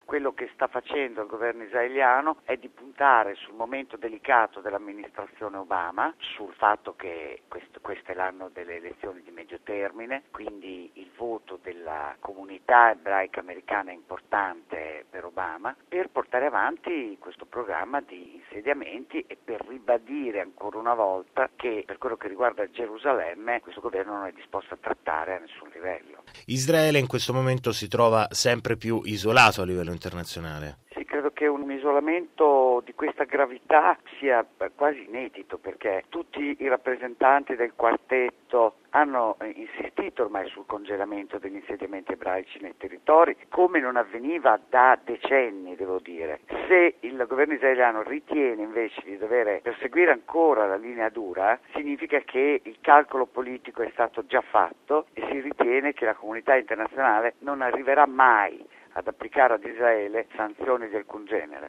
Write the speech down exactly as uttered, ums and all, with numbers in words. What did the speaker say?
Quello che sta facendo il governo israeliano è di puntare sul momento delicato dell'amministrazione Obama, sul fatto che questo, questo è l'anno delle elezioni di medio termine, quindi il voto della comunità ebraica americana è importante per Obama, per portare avanti questo programma di insediamenti e per ribadire ancora una volta che per quello che riguarda Gerusalemme questo governo non è disposto a trattare a nessun livello. Israele in questo momento si trova sempre più isolato a livello internazionale. Sì, credo che un isolamento di questa gravità sia quasi inedito, perché tutti i rappresentanti del quartetto hanno insistito ormai sul congelamento degli insediamenti ebraici nei territori, come non avveniva da decenni, devo dire. Se il governo israeliano ritiene invece di dover perseguire ancora la linea dura, significa che il calcolo politico è stato già fatto e si ritiene che la comunità internazionale non arriverà mai ad applicare ad Israele sanzioni di alcun genere.